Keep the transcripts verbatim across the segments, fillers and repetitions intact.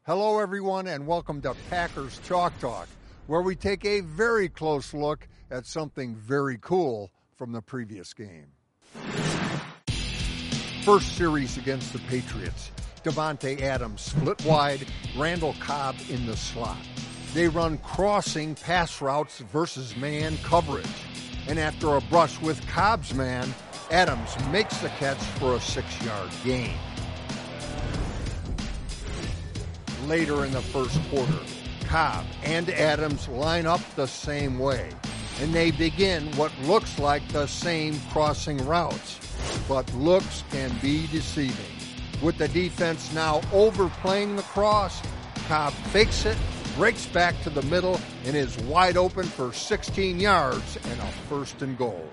Hello, everyone, and welcome to Packers Chalk Talk, where we take a very close look at something very cool from the previous game. First series against the Patriots. Davante Adams split wide, Randall Cobb in the slot. They run crossing pass routes versus man coverage. And after a brush with Cobb's man, Adams makes the catch for a six-yard gain. Later in the first quarter, Cobb and Adams line up the same way, and they begin what looks like the same crossing routes. But looks can be deceiving. With the defense now overplaying the cross, Cobb fakes it, breaks back to the middle, and is wide open for sixteen yards and a first and goal.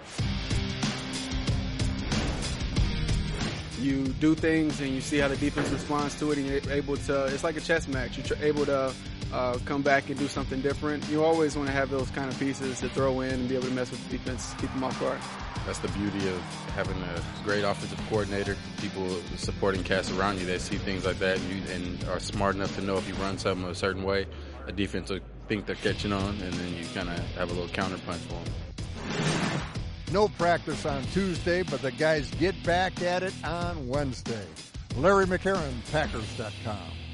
You do things and you see how the defense responds to it, and you're able to, it's like a chess match. You're able to uh, come back and do something different. You always want to have those kind of pieces to throw in and be able to mess with the defense, keep them off guard. That's the beauty of having a great offensive coordinator, people supporting cast around you that see things like that and, you, and are smart enough to know if you run something a certain way, a defense will think they're catching on, and then you kind of have a little counterpunch for them. No practice on Tuesday, but the guys get back at it on Wednesday. Larry McCarron, Packers dot com.